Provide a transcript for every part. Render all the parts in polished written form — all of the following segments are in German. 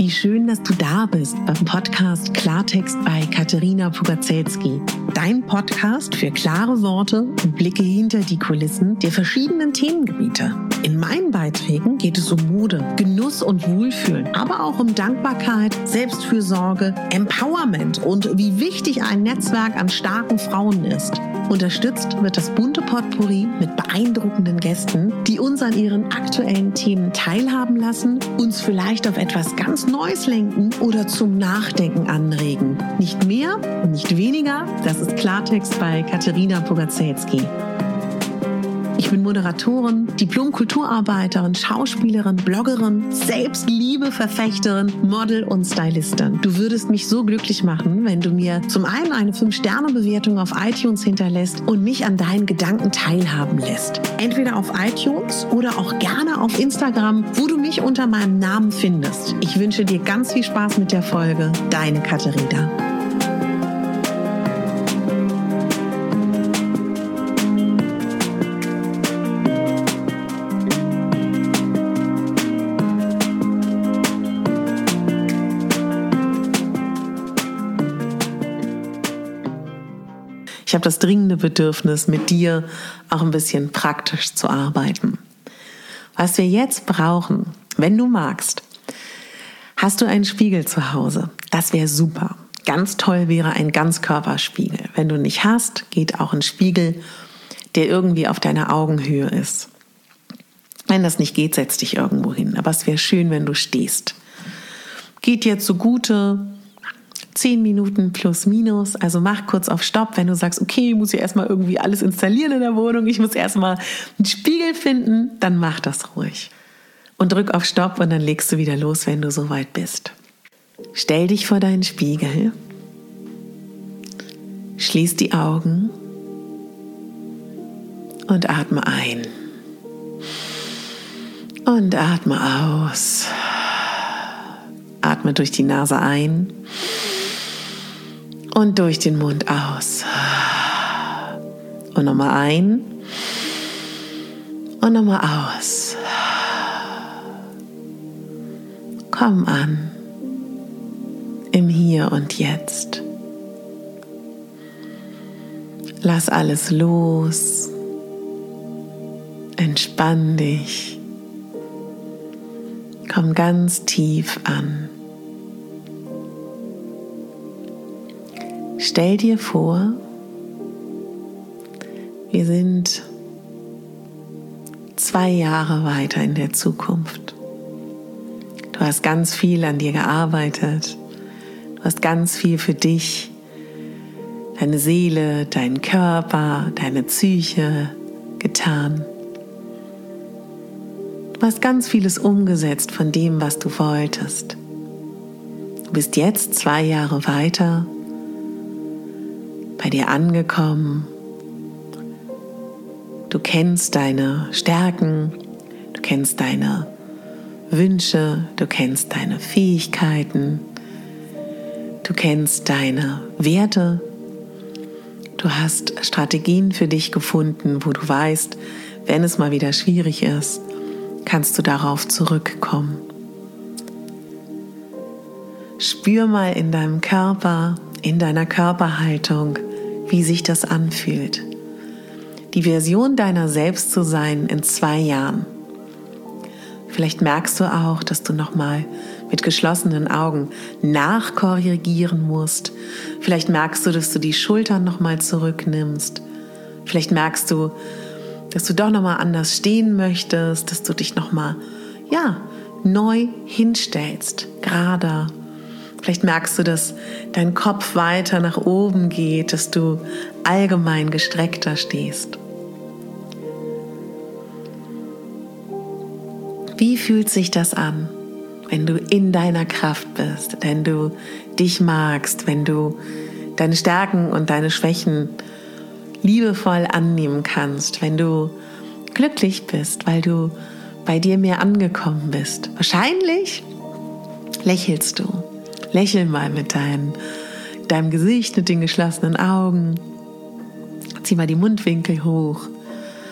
Wie schön, dass du da bist beim Podcast Klartext bei Katerina Pugacelski. Dein Podcast für klare Worte und Blicke hinter die Kulissen der verschiedenen Themengebiete. In meinen Beiträgen geht es um Mode, Genuss und Wohlfühlen, aber auch um Dankbarkeit, Selbstfürsorge, Empowerment und wie wichtig ein Netzwerk an starken Frauen ist. Unterstützt wird das bunte Potpourri mit beeindruckenden Gästen, die uns an ihren aktuellen Themen teilhaben lassen, uns vielleicht auf etwas ganz Neues lenken oder zum Nachdenken anregen. Nicht mehr und nicht weniger, das ist Klartext bei Katerina Pugacelski. Ich bin Moderatorin, Diplom-Kulturarbeiterin, Schauspielerin, Bloggerin, Selbstliebe-Verfechterin, Model und Stylistin. Du würdest mich so glücklich machen, wenn du mir zum einen eine 5-Sterne-Bewertung auf iTunes hinterlässt und mich an deinen Gedanken teilhaben lässt. Entweder auf iTunes oder auch gerne auf Instagram, wo du mich unter meinem Namen findest. Ich wünsche dir ganz viel Spaß mit der Folge. Deine Katerina. Ich habe das dringende Bedürfnis, mit dir auch ein bisschen praktisch zu arbeiten. Was wir jetzt brauchen, wenn du magst, hast du einen Spiegel zu Hause? Das wäre super. Ganz toll wäre ein Ganzkörperspiegel. Wenn du nicht hast, geht auch ein Spiegel, der irgendwie auf deiner Augenhöhe ist. Wenn das nicht geht, setz dich irgendwo hin. Aber es wäre schön, wenn du stehst. Geht jetzt so gute 10 Minuten plus minus, also mach kurz auf Stopp, wenn du sagst, okay, ich muss ja erstmal irgendwie alles installieren in der Wohnung, ich muss erstmal einen Spiegel finden, dann mach das ruhig. Und drück auf Stopp und dann legst du wieder los, wenn du soweit bist. Stell dich vor deinen Spiegel, schließ die Augen und atme ein. Und atme aus. Atme durch die Nase ein und durch den Mund aus. Und nochmal ein und nochmal aus. Komm an im Hier und Jetzt. Lass alles los. Entspann dich. Komm ganz tief an. Stell dir vor, wir sind 2 Jahre weiter in der Zukunft. Du hast ganz viel an dir gearbeitet. Du hast ganz viel für dich, deine Seele, deinen Körper, deine Psyche getan. Du hast ganz vieles umgesetzt von dem, was du wolltest. Du bist jetzt 2 Jahre weiter, bei dir angekommen. Du kennst deine Stärken, du kennst deine Wünsche, du kennst deine Fähigkeiten, du kennst deine Werte. Du hast Strategien für dich gefunden, wo du weißt, wenn es mal wieder schwierig ist, kannst du darauf zurückkommen. Spür mal in deinem Körper, in deiner Körperhaltung, wie sich das anfühlt. Die Version deiner selbst zu sein in 2 Jahren. Vielleicht merkst du auch, dass du nochmal mit geschlossenen Augen nachkorrigieren musst. Vielleicht merkst du, dass du die Schultern nochmal zurücknimmst. Vielleicht merkst du, dass du doch nochmal anders stehen möchtest, dass du dich nochmal, neu hinstellst, gerader. Vielleicht merkst du, dass dein Kopf weiter nach oben geht, dass du allgemein gestreckter stehst. Wie fühlt sich das an, wenn du in deiner Kraft bist, wenn du dich magst, wenn du deine Stärken und deine Schwächen liebevoll annehmen kannst, wenn du glücklich bist, weil du bei dir mehr angekommen bist? Wahrscheinlich lächelst du. Lächel mal mit deinem Gesicht, mit den geschlossenen Augen. Zieh mal die Mundwinkel hoch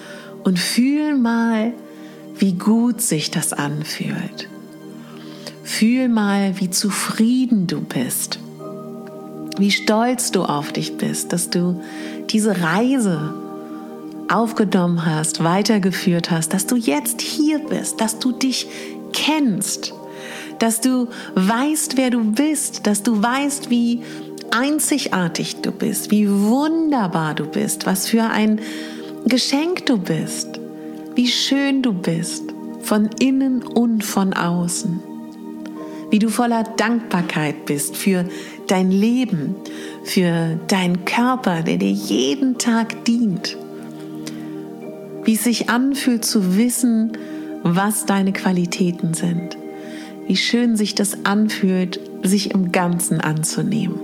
und fühl mal, wie gut sich das anfühlt. Fühl mal, wie zufrieden du bist, wie stolz du auf dich bist, dass du diese Reise aufgenommen hast, weitergeführt hast, dass du jetzt hier bist, dass du dich kennst, dass du weißt, wer du bist, dass du weißt, wie einzigartig du bist, wie wunderbar du bist, was für ein Geschenk du bist, wie schön du bist, von innen und von außen, wie du voller Dankbarkeit bist für dein Leben, für deinen Körper, der dir jeden Tag dient, wie es sich anfühlt zu wissen, was deine Qualitäten sind, wie schön sich das anfühlt, sich im Ganzen anzunehmen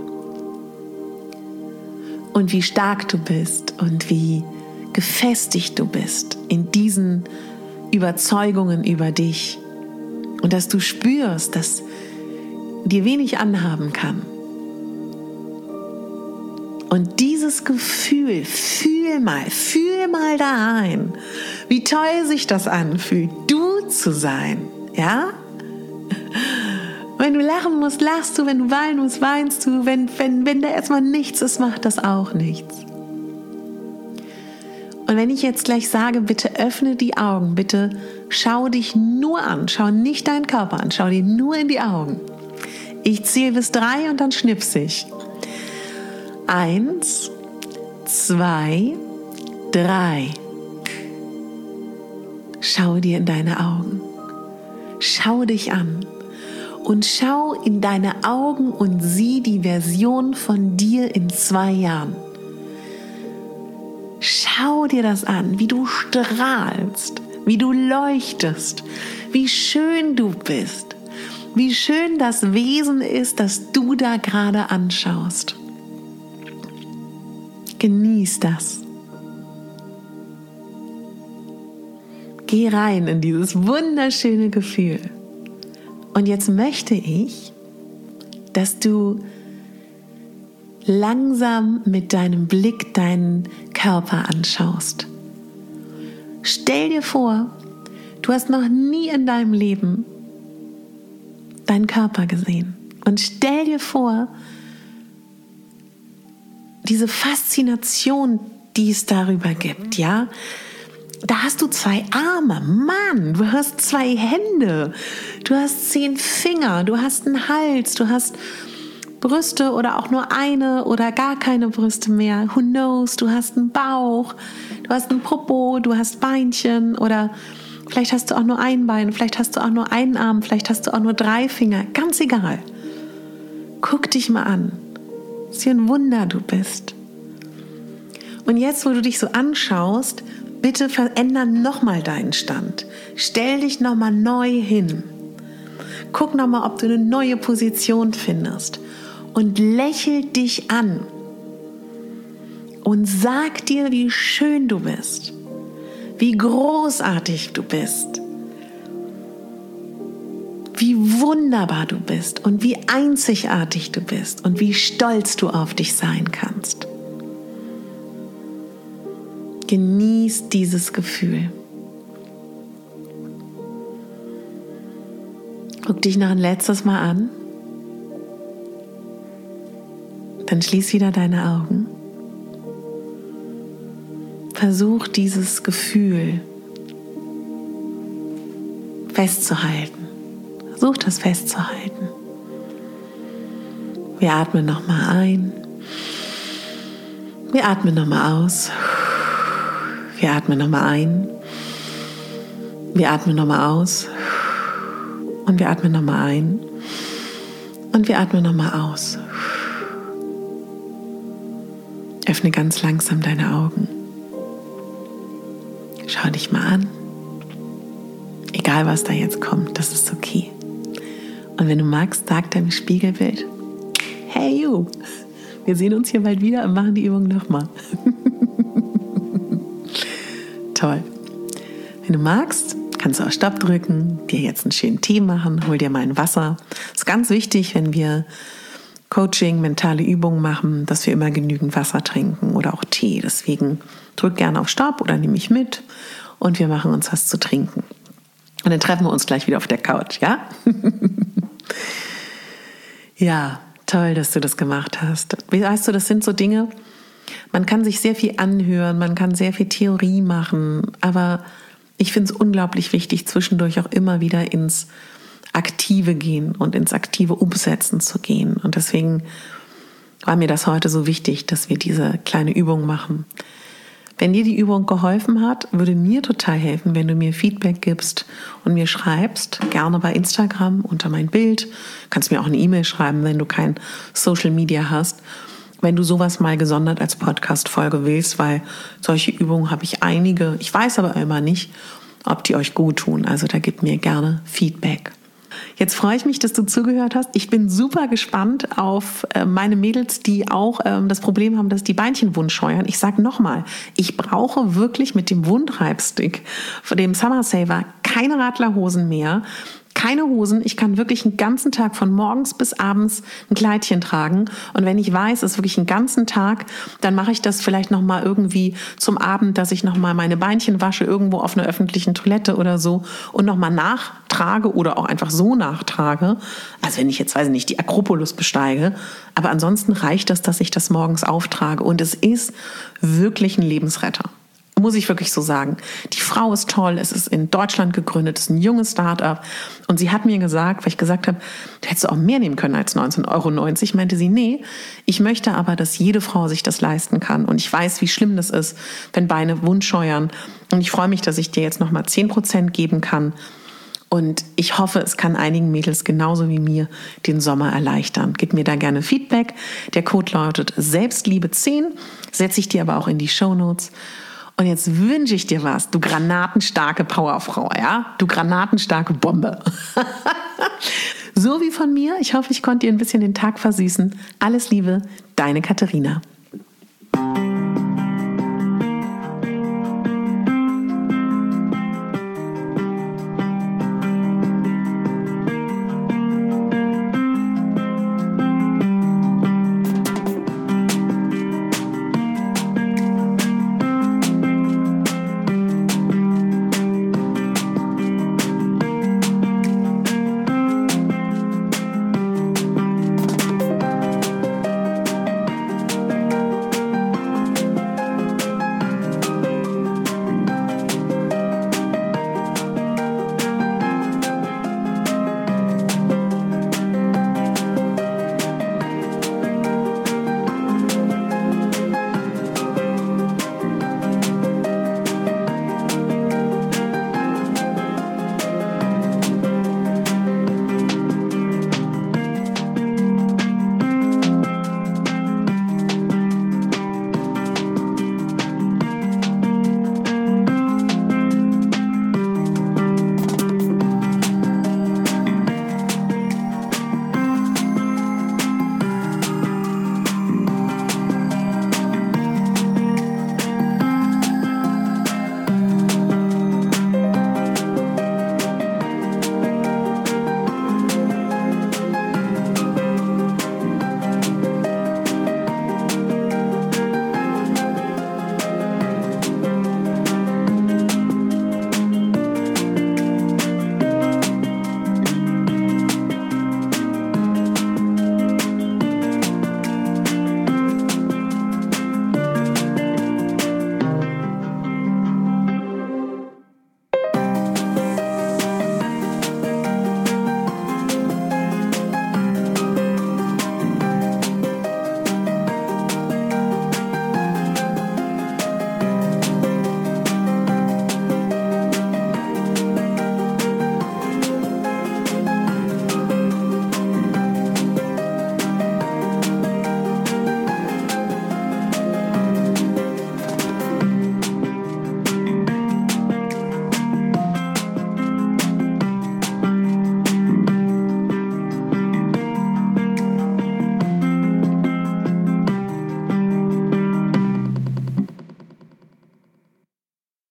und wie stark du bist und wie gefestigt du bist in diesen Überzeugungen über dich und dass du spürst, dass dir wenig anhaben kann. Und dieses Gefühl, fühl mal da rein, wie toll sich das anfühlt, du zu sein, ja? Wenn du lachen musst, lachst du, wenn du weinen musst, weinst du, wenn da erstmal nichts ist, macht das auch nichts. Und wenn ich jetzt gleich sage, bitte öffne die Augen, bitte schau dich nur an, schau nicht deinen Körper an, schau dir nur in die Augen. Ich zähle bis 3 und dann schnipse ich. 1, 2, 3. Schau dir in deine Augen. Schau dich an. Und schau in deine Augen und sieh die Version von dir in 2 Jahren. Schau dir das an, wie du strahlst, wie du leuchtest, wie schön du bist, wie schön das Wesen ist, das du da gerade anschaust. Genieß das. Geh rein in dieses wunderschöne Gefühl. Und jetzt möchte ich, dass du langsam mit deinem Blick deinen Körper anschaust. Stell dir vor, du hast noch nie in deinem Leben deinen Körper gesehen. Und stell dir vor, diese Faszination, die es darüber gibt, ja? Da hast du 2 Arme, Mann, du hast 2 Hände, du hast 10 Finger, du hast einen Hals, du hast Brüste oder auch nur eine oder gar keine Brüste mehr. Who knows? Du hast einen Bauch, du hast einen Popo, du hast Beinchen oder vielleicht hast du auch nur ein Bein, vielleicht hast du auch nur einen Arm, vielleicht hast du auch nur 3 Finger. Ganz egal. Guck dich mal an. Was für ein Wunder du bist. Und jetzt, wo du dich so anschaust, bitte veränder nochmal deinen Stand. Stell dich nochmal neu hin. Guck nochmal, ob du eine neue Position findest. Und lächel dich an und sag dir, wie schön du bist, wie großartig du bist, wie wunderbar du bist und wie einzigartig du bist und wie stolz du auf dich sein kannst. Genieß dieses Gefühl. Guck dich noch ein letztes Mal an. Dann schließ wieder deine Augen. Versuch dieses Gefühl festzuhalten. Versuch das festzuhalten. Wir atmen nochmal ein. Wir atmen nochmal aus. Wir atmen nochmal ein. Wir atmen nochmal aus. Und wir atmen nochmal ein. Und wir atmen nochmal aus. Öffne ganz langsam deine Augen. Schau dich mal an. Egal, was da jetzt kommt, das ist okay. Und wenn du magst, sag deinem Spiegelbild: Hey you, wir sehen uns hier bald wieder und machen die Übung nochmal. Toll. Wenn du magst, kannst du auf Stopp drücken, dir jetzt einen schönen Tee machen, hol dir mal ein Wasser. Das ist ganz wichtig, wenn wir Coaching, mentale Übungen machen, dass wir immer genügend Wasser trinken oder auch Tee. Deswegen drück gerne auf Stopp oder nimm mich mit und wir machen uns was zu trinken. Und dann treffen wir uns gleich wieder auf der Couch, ja? Ja, toll, dass du das gemacht hast. Weißt du, das sind so Dinge, man kann sich sehr viel anhören, man kann sehr viel Theorie machen, aber ich finde es unglaublich wichtig, zwischendurch auch immer wieder ins Aktive gehen und ins aktive Umsetzen zu gehen. Und deswegen war mir das heute so wichtig, dass wir diese kleine Übung machen. Wenn dir die Übung geholfen hat, würde mir total helfen, wenn du mir Feedback gibst und mir schreibst, gerne bei Instagram unter mein Bild. Kannst mir auch eine E-Mail schreiben, wenn du kein Social Media hast. Wenn du sowas mal gesondert als Podcast-Folge willst, weil solche Übungen habe ich einige. Ich weiß aber immer nicht, ob die euch gut tun. Also da gib mir gerne Feedback. Jetzt freue ich mich, dass du zugehört hast. Ich bin super gespannt auf meine Mädels, die auch das Problem haben, dass die Beinchen wund scheuern. Ich sage nochmal, ich brauche wirklich mit dem Wundreibstick, von dem Summer Saver, keine Radlerhosen mehr. Keine Hosen, ich kann wirklich den ganzen Tag von morgens bis abends ein Kleidchen tragen. Und wenn ich weiß, es ist wirklich einen ganzen Tag, dann mache ich das vielleicht nochmal irgendwie zum Abend, dass ich nochmal meine Beinchen wasche, irgendwo auf einer öffentlichen Toilette oder so und nochmal nachtrage oder auch einfach so nachtrage. Also wenn ich jetzt, weiß ich nicht, die Akropolis besteige. Aber ansonsten reicht das, dass ich das morgens auftrage. Und es ist wirklich ein Lebensretter. Muss ich wirklich so sagen. Die Frau ist toll, es ist in Deutschland gegründet, es ist ein junges Start-up. Und sie hat mir gesagt, weil ich gesagt habe, du hättest auch mehr nehmen können als 19,90 €, meinte sie, nee, ich möchte aber, dass jede Frau sich das leisten kann. Und ich weiß, wie schlimm das ist, wenn Beine wund scheuern. Und ich freue mich, dass ich dir jetzt nochmal 10% geben kann. Und ich hoffe, es kann einigen Mädels genauso wie mir den Sommer erleichtern. Gib mir da gerne Feedback. Der Code lautet Selbstliebe10, setze ich dir aber auch in die Shownotes. Und jetzt wünsche ich dir was, du granatenstarke Powerfrau, ja? Du granatenstarke Bombe. So wie von mir. Ich hoffe, ich konnte dir ein bisschen den Tag versüßen. Alles Liebe, deine Katharina.